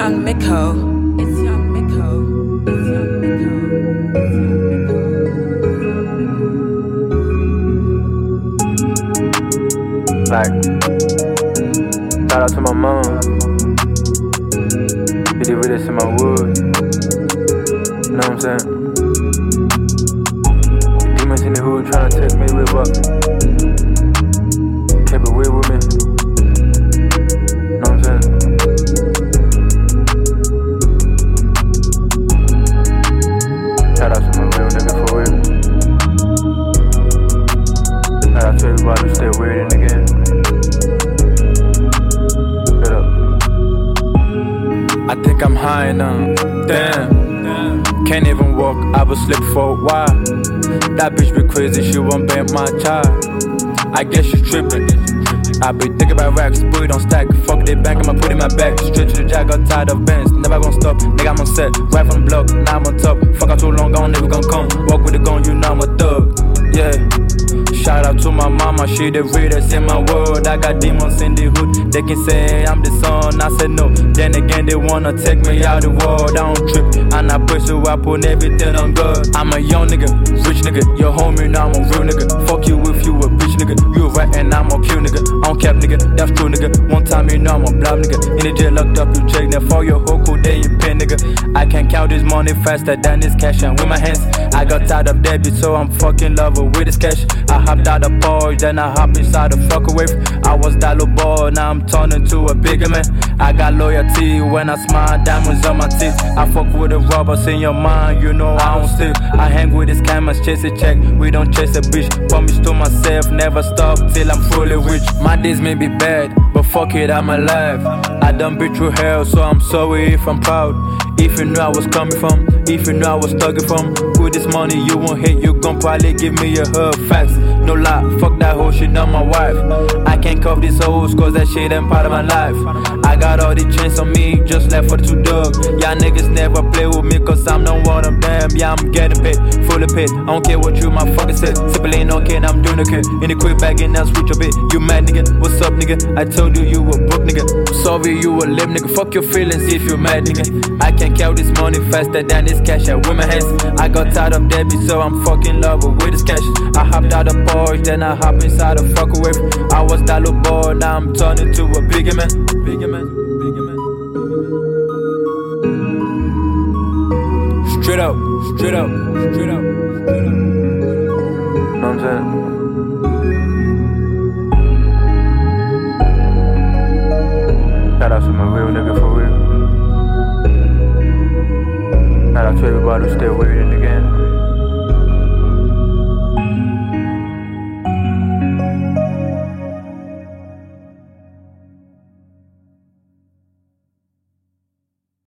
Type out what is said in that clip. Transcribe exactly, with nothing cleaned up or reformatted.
Young Miko. It's Young Miko. It's Young Miko. It's Young Miko. Like, shout out to my mom. She did with this in my wood. You know what I'm saying? Demons in the hood tryna take me with up. Kept it real with me. You know what I'm saying? Shout out to my real nigga for real. Shout out to everybody who stay weird in the game. Shut up. I think I'm high now. Damn. Can't even walk, I was sleep for a while. That bitch be crazy, she won't bend my child. I guess she's tripping. I be thinking about racks, put it on stack. Fuck the bank, I'ma put it in my bag. Straight to the jack, got tired of bands. Never gonna stop, nigga, I'm on set. Right from the block, now I'm on top. Fuck out too long, gone, never gonna come. Walk with the gun, you know I'm a thug. Yeah. Shout out to my mama, she the realest in my world. I got demons in the hood, they can say I'm the son. I said no, then again they wanna take me out the world. I don't trip, and I push so I put everything on God. I'm a young nigga, rich nigga, your homie, now I'm a real nigga. Fuck you if you a bitch nigga, you a rat and I'm a kill nigga. I don't cap nigga, that's true nigga. One time you know I'm a blob nigga. In the jail locked up, you check that for your whole cool day you pay nigga. I can count this money faster than this cash and with my hands. I got tired of debit, so I'm fucking lover with this cash. I hopped out the Porsche, then I hop inside the fucker wave. I was that little boy, now I'm turning to a bigger man. I got loyalty when I smile, diamonds on my teeth. I fuck with the robbers in your mind, you know I don't steal. I hang with these cameras, chase a check, we don't chase a bitch. Promise to myself, never stop till I'm fully rich. My days may be bad, but fuck it, I'm alive. I done been through hell, so I'm sorry if I'm proud. If you knew I was coming from, if you knew I was thugging from, with this money you won't hit, you gon' probably give me a hug. Facts, no lie, fuck that whole shit, not my wife. I can't cuff these hoes cause that shit ain't part of my life. I got all the chains on me, just left for the two dog. Y'all niggas never play with me cause I'm not one of them. Yeah, I'm getting paid, fully paid, I don't care what you motherfuckers said. Simply ain't okay and I'm doing okay. In the quick bag and now switch a bit. You mad nigga, what's up nigga? I told you you a broke nigga. Sorry you a lame nigga, fuck your feelings if you mad nigga. I can't count this money faster than this cash out with my hands. I got tired of debit, so I'm fucking love with this cash. I hopped out the Porsche, then I hop inside the fucker wave. I was that little boy, now I'm turning to a bigger man. Bigger man, bigger man, bigger man. Straight up, straight up, straight up, straight up. Know what I'm saying? Shout out to my real nigga for real. Shout out to everybody who stay weird in the game.